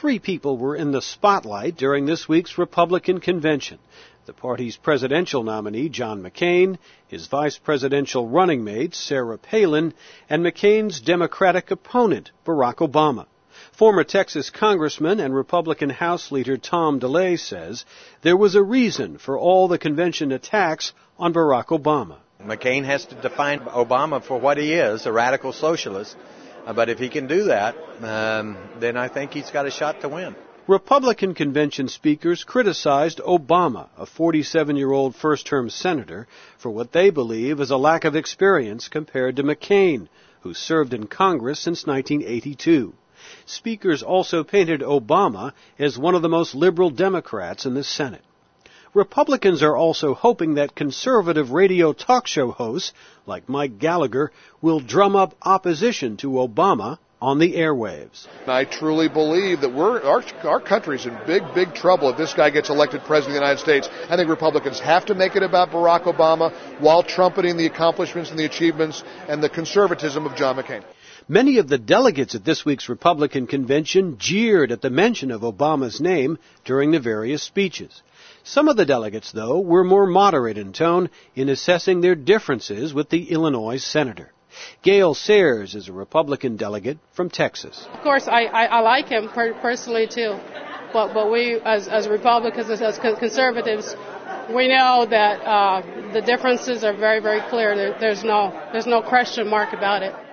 Three people were in the spotlight during this week's Republican convention: the party's presidential nominee, John McCain, his vice presidential running mate, Sarah Palin, and McCain's Democratic opponent, Barack Obama. Former Texas Congressman and Republican House Leader Tom DeLay says there was a reason for all the convention attacks on Barack Obama. McCain has to define Obama for what he is, a radical socialist. But if he can do that, then I think he's got a shot to win. Republican convention speakers criticized Obama, a 47-year-old first-term senator, for what they believe is a lack of experience compared to McCain, who served in Congress since 1982. Speakers also painted Obama as one of the most liberal Democrats in the Senate. Republicans are also hoping that conservative radio talk show hosts, like Mike Gallagher, will drum up opposition to Obama on the airwaves. I truly believe that our country's in big trouble if this guy gets elected president of the United States. I think Republicans have to make it about Barack Obama while trumpeting the accomplishments and the achievements and the conservatism of John McCain. Many of the delegates at this week's Republican convention jeered at the mention of Obama's name during the various speeches. Some of the delegates, though, were more moderate in tone in assessing their differences with the Illinois senator. Gail Sayers is a Republican delegate from Texas. Of course, I like him personally, too. But we, as Republicans, as conservatives, we know that the differences are very clear. There's no question mark about it.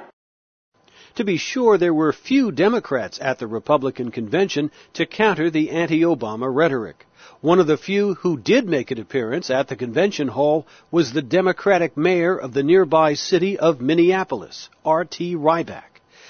To be sure, there were few Democrats at the Republican convention to counter the anti-Obama rhetoric. One of the few who did make an appearance at the convention hall was the Democratic mayor of the nearby city of Minneapolis, R.T. Ryback.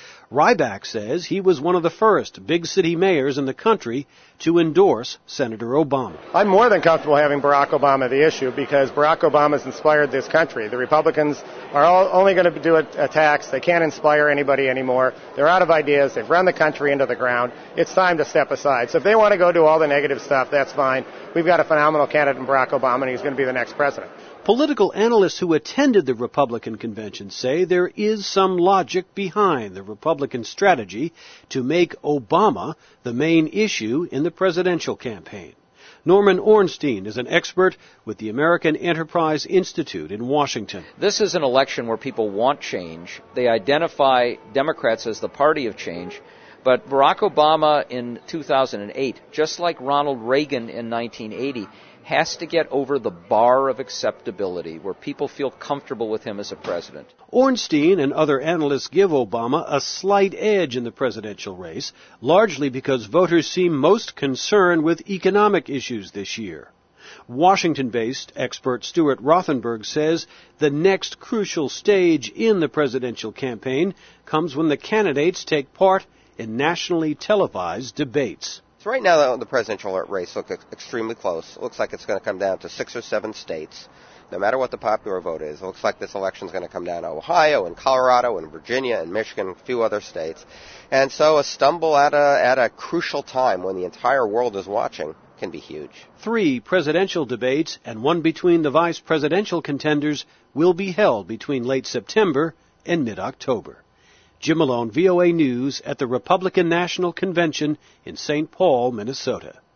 Ryback says he was one of the first big city mayors in the country to endorse Senator Obama. I'm more than comfortable having Barack Obama the issue because Barack Obama's inspired this country. The Republicans are only going to do attacks. They can't inspire anybody anymore. They're out of ideas. They've run the country into the ground. It's time to step aside. So if they want to go do all the negative stuff, that's fine. We've got a phenomenal candidate in Barack Obama, and he's going to be the next president. Political analysts who attended the Republican convention say there is some logic behind the Republican strategy to make Obama the main issue in the presidential campaign. Norman Ornstein is an expert with the American Enterprise Institute in Washington. This is an election where people want change. They identify Democrats as the party of change. But Barack Obama in 2008, just like Ronald Reagan in 1980, has to get over the bar of acceptability where people feel comfortable with him as a president. Ornstein and other analysts give Obama a slight edge in the presidential race, largely because voters seem most concerned with economic issues this year. Washington-based expert Stuart Rothenberg says the next crucial stage in the presidential campaign comes when the candidates take part in nationally televised debates. So right now, the presidential race looks extremely close. It looks like it's going to come down to 6 or 7 states, no matter what the popular vote is. It looks like this election is going to come down to Ohio and Colorado and Virginia and Michigan, a few other states. And so a stumble at a crucial time when the entire world is watching can be huge. 3 presidential debates and one between the vice presidential contenders will be held between late September and mid-October. Jim Malone, VOA News, at the Republican National Convention in St. Paul, Minnesota.